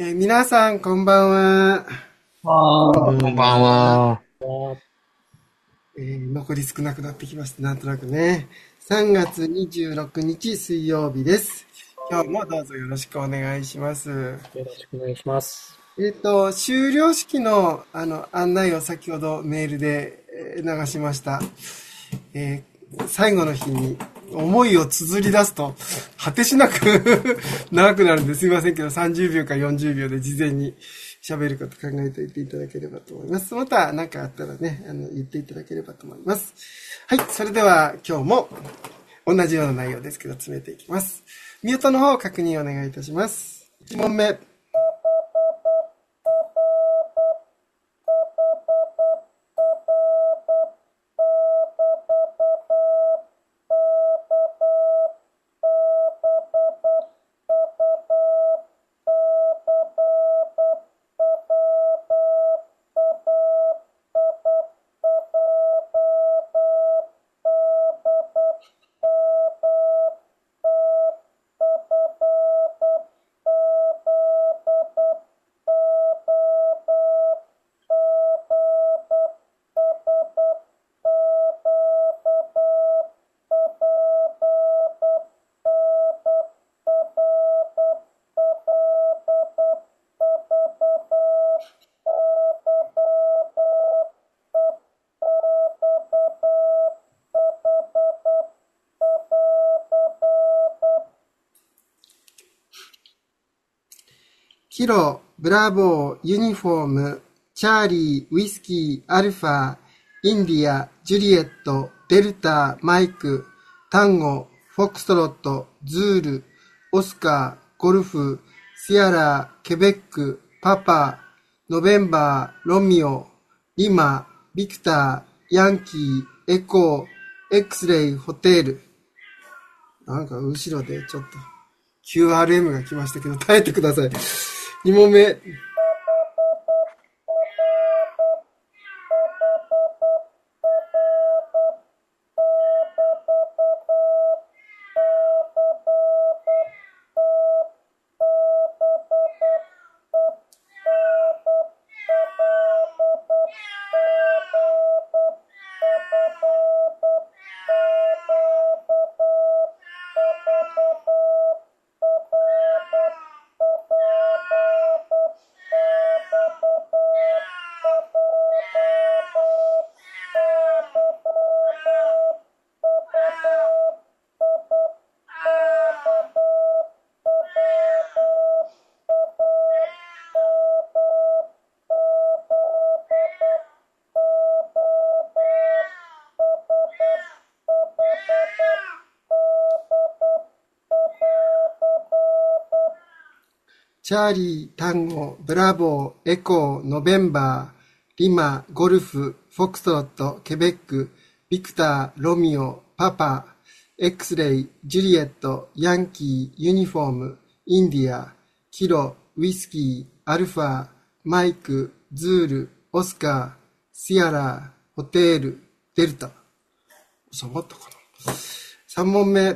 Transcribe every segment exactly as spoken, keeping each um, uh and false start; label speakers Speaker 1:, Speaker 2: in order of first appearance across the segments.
Speaker 1: えー皆さん、こんばんは。
Speaker 2: ああ、
Speaker 3: こんばんは。
Speaker 1: えー残り少なくなってきました。なんとなくね。さんがつにじゅうろくにち水曜日です。今日もどうぞよろしくお願いします。
Speaker 2: よろしくお願いします。
Speaker 1: えっと、修了式の、あの、案内を先ほどメールでえー流しました。えー最後の日に思いを綴り出すと、果てしなく長くなるんですいませんけど、さんじゅうびょうかよんじゅうびょうで事前に喋ること考えておいていただければと思います。また何かあったらね、あの、言っていただければと思います。はい、それでは今日も同じような内容ですけど、詰めていきます。ミュートの方を確認お願いいたします。いち問目。キロ、ブラボー、ユニフォーム、チャーリー、ウィスキー、アルファ、インディア、ジュリエット、デルタ、マイク、タンゴ、フォックストロット、ズール、オスカー、ゴルフ、シアラ、ケベック、パパ、ノベンバー、ロミオ、リマ、ビクター、ヤンキー、エコー、エクスレイ、ホテル。なんか後ろでちょっと キューアールエム が来ましたけど耐えてください。に問目。チャーリー、タンゴ、ブラボー、エコー、ノベンバー、リマ、ゴルフ、フォックストロット、ケベック、ビクター、ロミオ、パパ、エクスレイ、ジュリエット、ヤンキー、ユニフォーム、インディア、キロ、ウィスキー、アルファ、マイク、ズール、オスカー、シアラ、ホテール、デルタ。収まったかな？ さん 問目。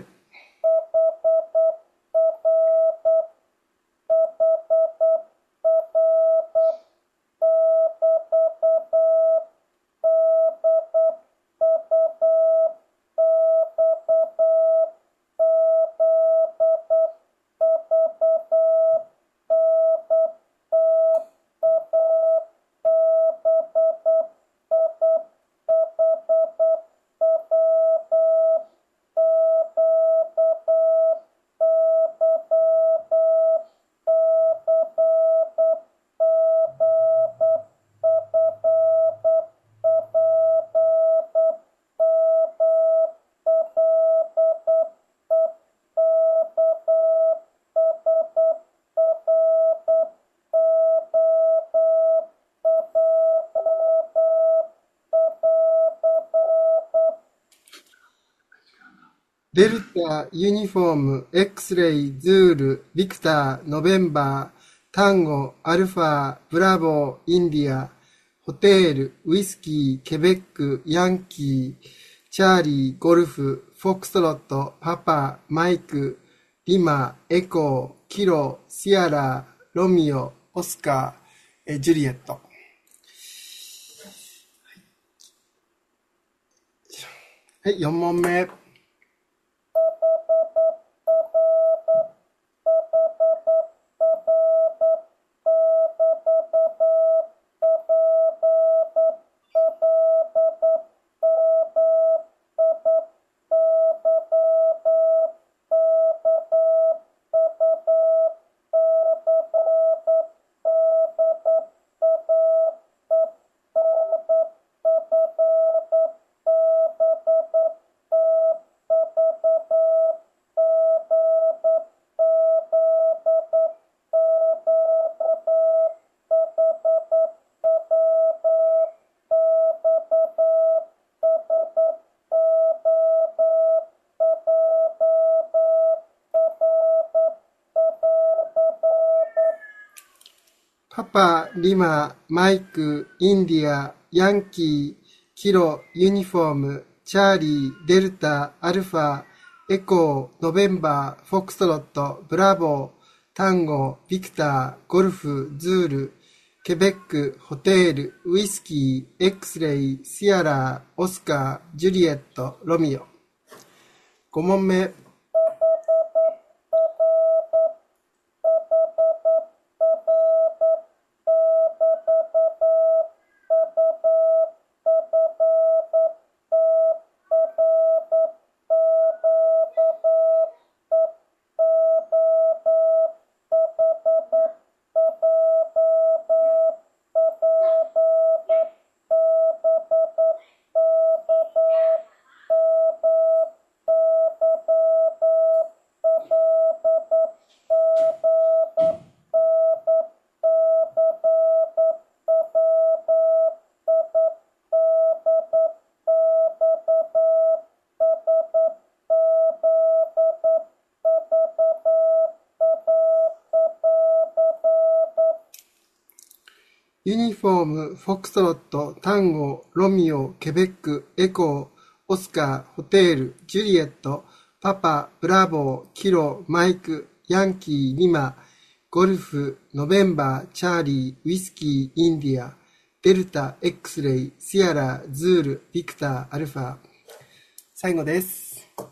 Speaker 1: デルタ、ユニフォーム、エクスレイ、ズール、ビクター、ノベンバー、タンゴ、アルファ、ブラボー、インディア、ホテール、ウイスキー、ケベック、ヤンキー、チャーリー、ゴルフ、フォックストロット、パパ、マイク、リマ、エコー、キロ、シアラ、 ロミオ、オスカー、えジュリエット。はい、よん問目。パパ、リマ、マイク、インディア、ヤンキー、キロ、ユニフォーム、チャーリー、デルタ、アルファ、エコー、ノベンバー、フォックストロット、ブラボー、タンゴ、ビクター、ゴルフ、ズール、ケベック、ホテール、ウイスキー、エクスレイ、シアラー、オスカー、ジュリエット、ロミオ。ご問目。ユニフォーム、フォックストロット、タンゴ、ロミオ、ケベック、エコー、オスカー、ホテール、ジュリエット、パパ、ブラボー、キロ、マイク、ヤンキー、リマ、ゴルフ、ノベンバー、チャーリー、ウイスキー、インディア、デルタ、エクスレイ、シアラ、ズール、ビクター、アルファ。最後です。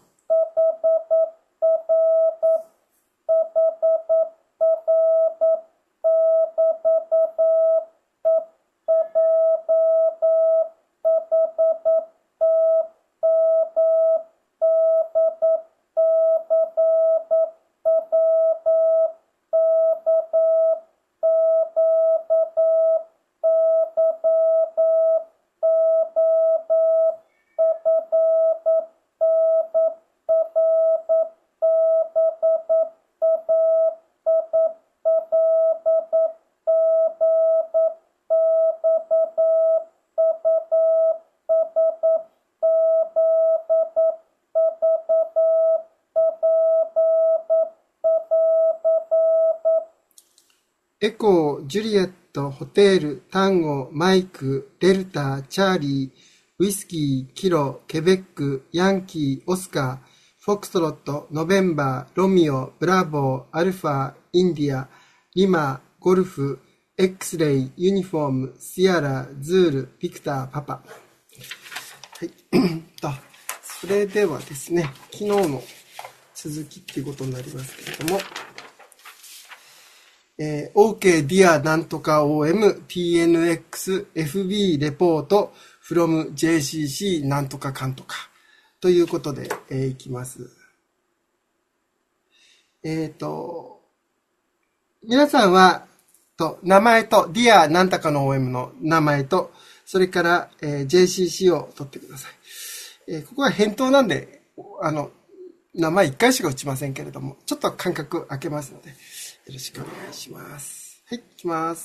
Speaker 1: エコー、ジュリエット、ホテール、タンゴ、マイク、デルタ、チャーリー、ウイスキー、キロ、ケベック、ヤンキー、オスカー、フォックストロット、ノベンバー、ロミオ、ブラボー、アルファ、インディア、リマ、ゴルフ、エクスレイ、ユニフォーム、シアラ、ズール、ビクター、パパ。はい。と、それではですね、昨日の続きっていうことになりますけれども、えー、OK Dear なんとか オーエム ティーエヌエックス エフビー レポート from ジェーシーシー なんとかかんとかということで、えー、いきます。えっ、ー、と、皆さんは、と、名前と Dear なんとかの オーエム の名前と、それから、えー、ジェーシーシー を取ってください。えー、ここは返答なんで、あの、名前いっかいしか打ちませんけれども、ちょっと間隔空けますので、よろしくお願いします。はい、いきます。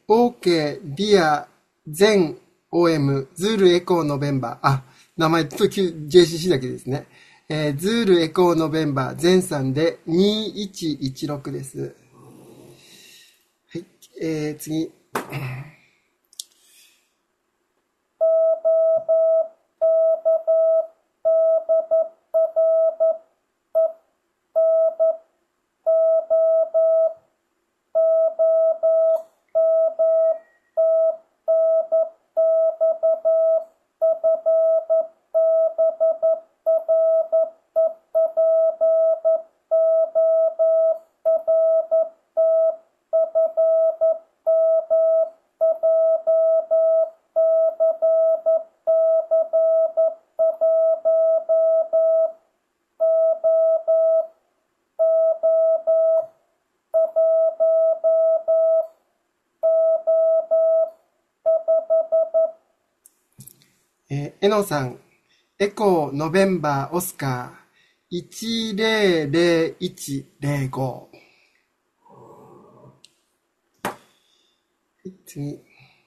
Speaker 1: OK、ディア、ゼン、オーエム、ズール、エコー、ノベンバー。あ、名前と ジェイシーシー だけですね。えー、ズール、エコー、ノベンバー、ゼンさんでにいちいちろくです。はい。えー、次。えー、えのさん、エコー、ノベンバー、オスカー、いちゼロゼロいちゼロご。はい、次。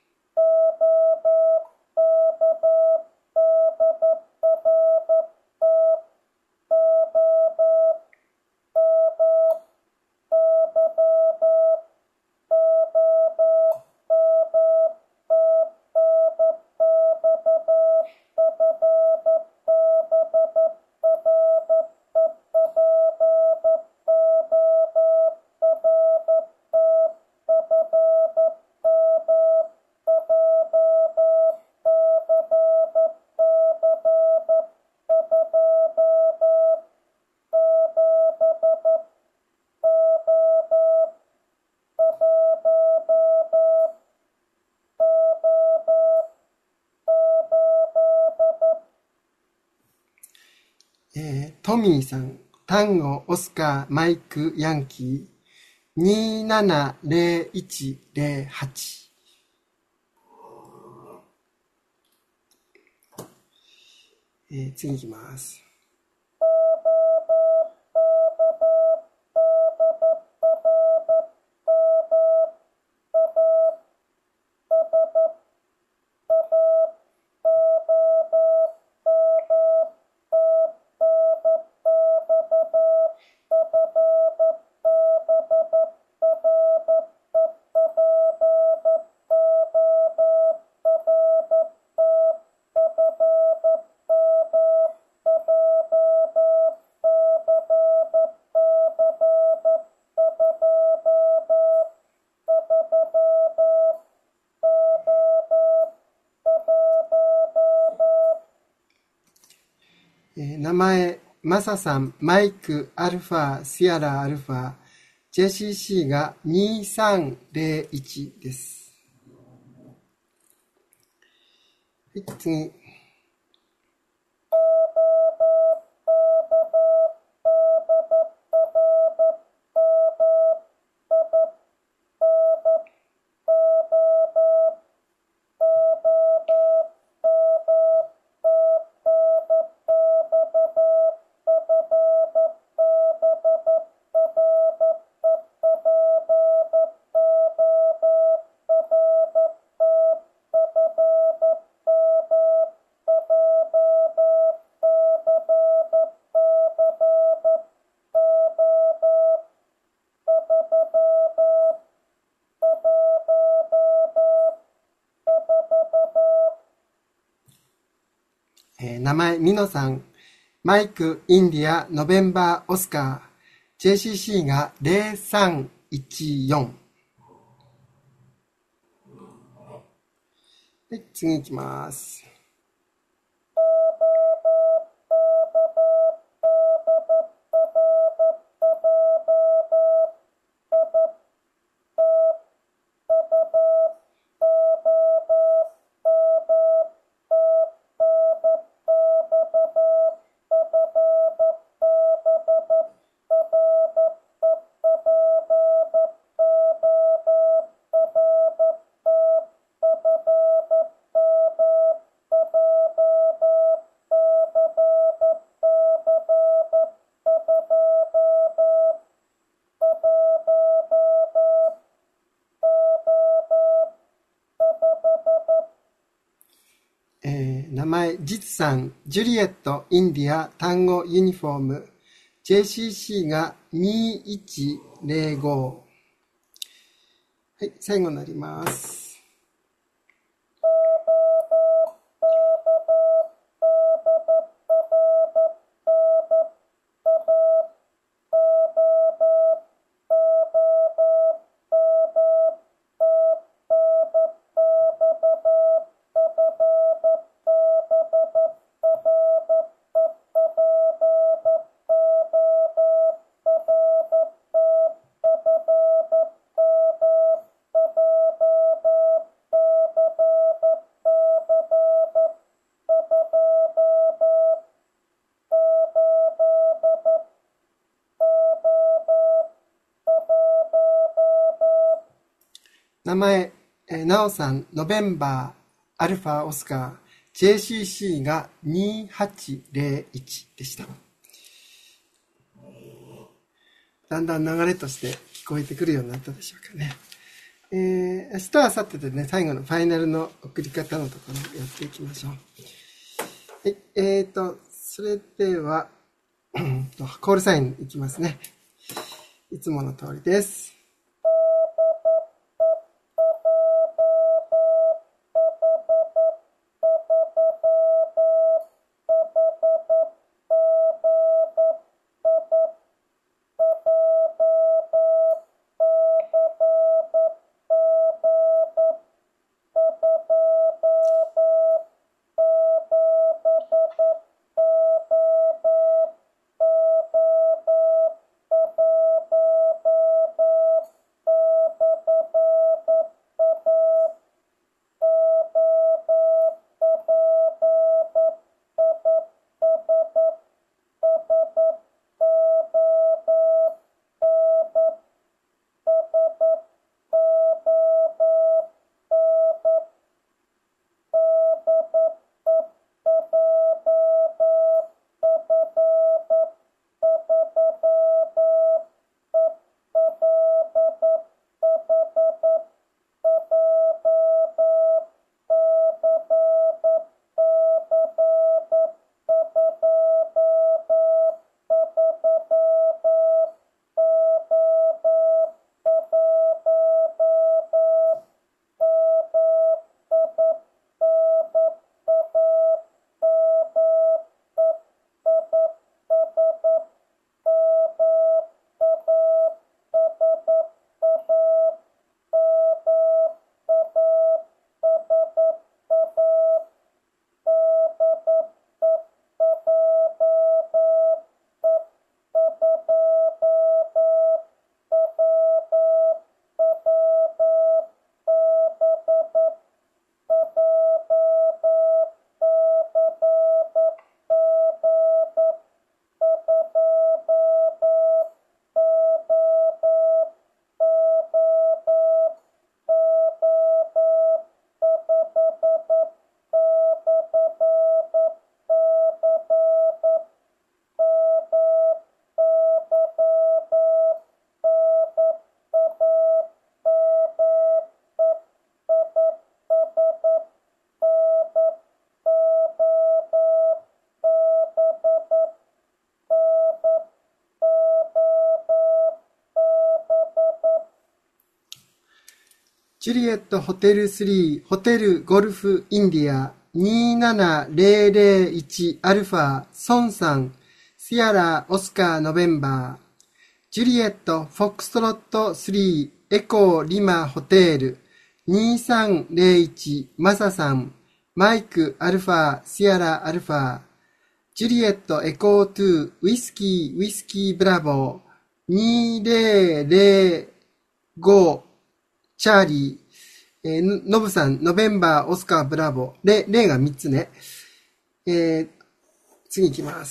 Speaker 1: えー、トミーさん、タンゴ、オスカー、マイク、ヤンキー、にななゼロいちゼロはち。えー、次いきます。えー、名前、マサさん、マイク、アルファ、シアラ、アルファ、ジェイシーシー がにさんゼロいちです。はい、次。えー、名前、ミノさん、マイク、インディア、ノベンバー、オスカー、ジェイシーシー がゼロさんいちよん。はい、次いきます。 名前、実さん、ジュリエット、インディア、単語、ユニフォーム、ジェイシーシー がにいちゼロご。はい、最後になります。名前、えー、なおさん、ノベンバー、アルファ、オスカー、ジェイシーシー がにはちゼロいちでした。だんだん流れとして聞こえてくるようになったでしょうかね。えー、明日、明後日でね、最後のファイナルの送り方のところをやっていきましょう。はい、えーと、それでは、コールサインいきますね。いつもの通りです。ジュリエットホテルスリー、ホテルゴルフインディアにななゼロゼロいちアルファ、ソンさん、シアラ、オスカー、ノベンバー、ジュリエット、フォックストロットスリー、エコー、リマ、ホテル、にさんゼロいち、マサさん、マイク、アルファ、シアラ、アルファ、ジュリエット、エコーに、ウィスキー、ウィスキー、ブラボー、にゼロゼロご、チャーリー、えー、ノブさん、ノベンバー、オスカー、ブラボー。レ、レがみっつね。えー、次行きます。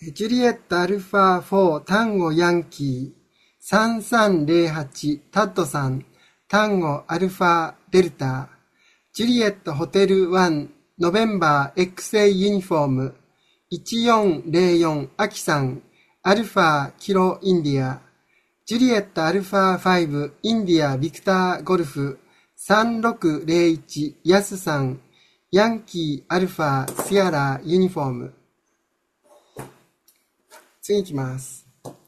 Speaker 1: ジュリエットアルファフォータンゴヤンキーさんさんゼロはちタッドさんタンゴアルファデルタジュリエットホテルワンノベンバー エックスエー ユニフォームいちよんゼロよんアキさんアルファキロインディアジュリエットアルファファイブインディアビクターゴルフさんろくゼロいちヤスさんヤンキーアルファシアラユニフォーム次行きます。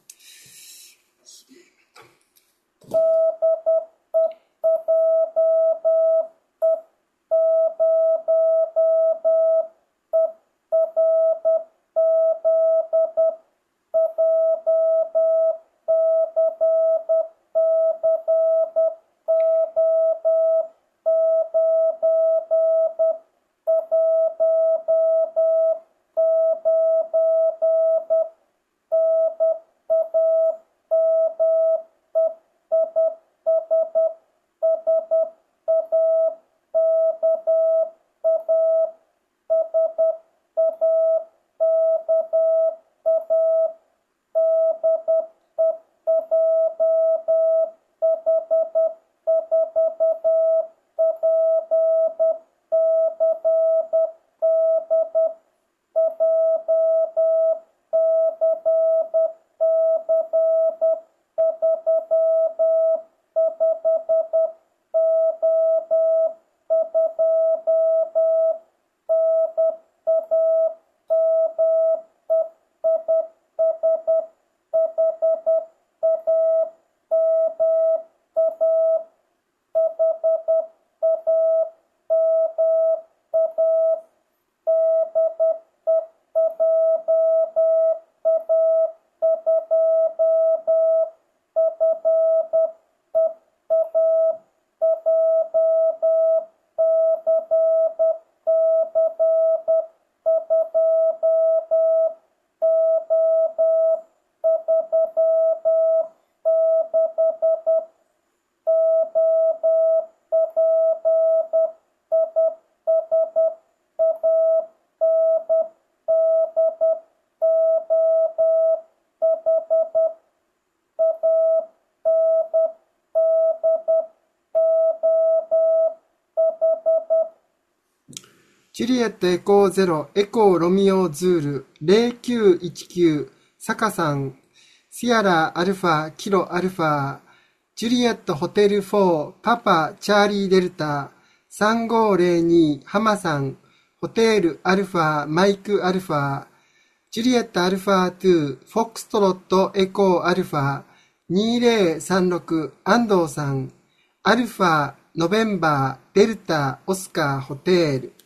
Speaker 1: ジュリエットエコーゼロエコーロミオズールゼロきゅういちきゅうサカさんシアラアルファキロアルファジュリエットホテルフォーパパチャーリーデルタさんごーゼロにハマさんホテルアルファマイクアルファジュリエットアルファツーフォックストロットエコーアルファにゼロさんろく安藤さんアルファノベンバーデルタオスカーホテル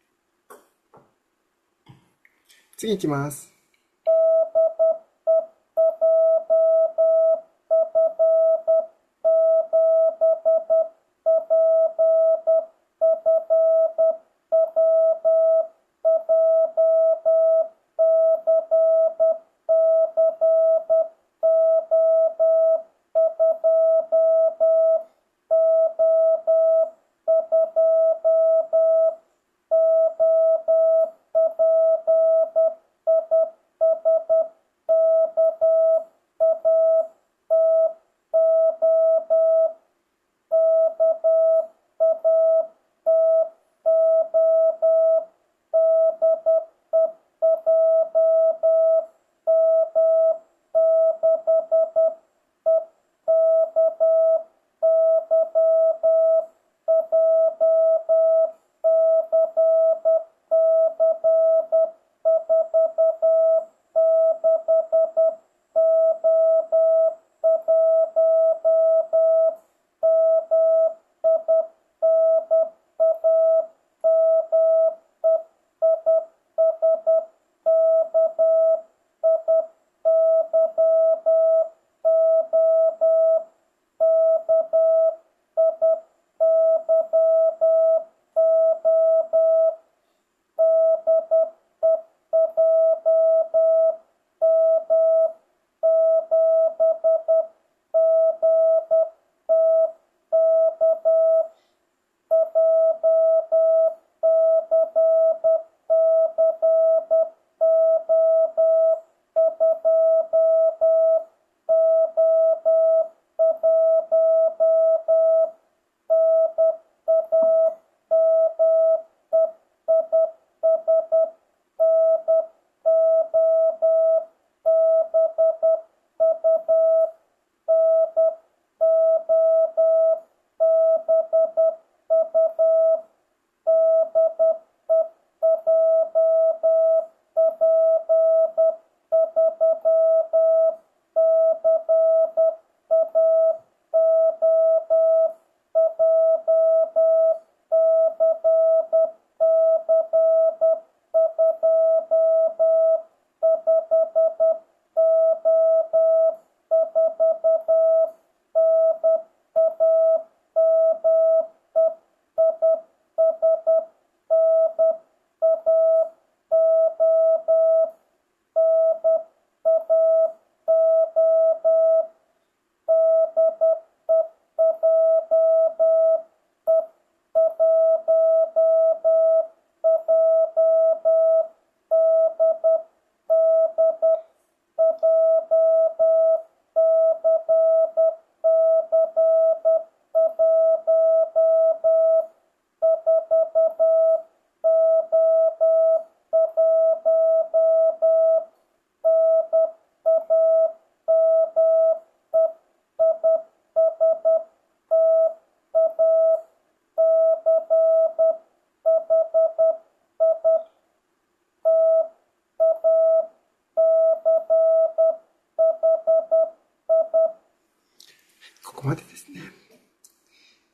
Speaker 1: 次行きます。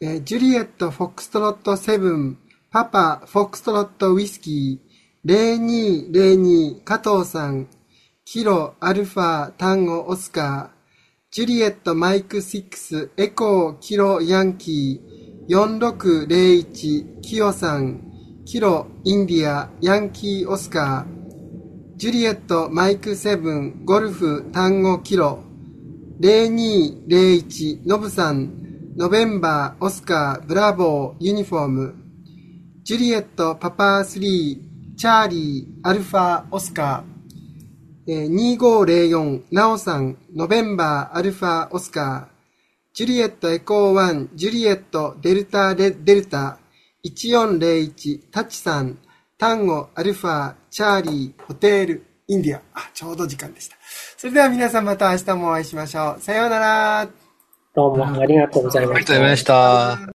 Speaker 1: えージュリエット、フォックストロットセブン、パパ、フォックストロットウイスキー、ゼロにーゼロにー、加藤さん、キロ、アルファ、タンゴ、オスカー、ジュリエット、マイクシックス、エコー、キロ、ヤンキー、よんろくゼロいち、キヨさん、キロ、インディア、ヤンキー、オスカー、ジュリエット、マイクセブン、ゴルフ、タンゴ、キロ、ゼロにーゼロいち、ノブさん、ノベンバー、オスカー、ブラボー、ユニフォーム、ジュリエット、パパスリー、チャーリー、アルファ、オスカー、えー、にごゼロよん、ナオさん、ノベンバー、アルファ、オスカー、ジュリエット、エコーワン、ジュリエット、デルタ、デルタ、いちよんゼロいち、タチさん、タンゴ、アルファ、チャーリー、ホテル、インディア。あ、ちょうど時間でした。それでは皆さんまた明日もお会いしましょう。さようなら。
Speaker 2: どうもありがとうございました。
Speaker 3: ありがとうございました。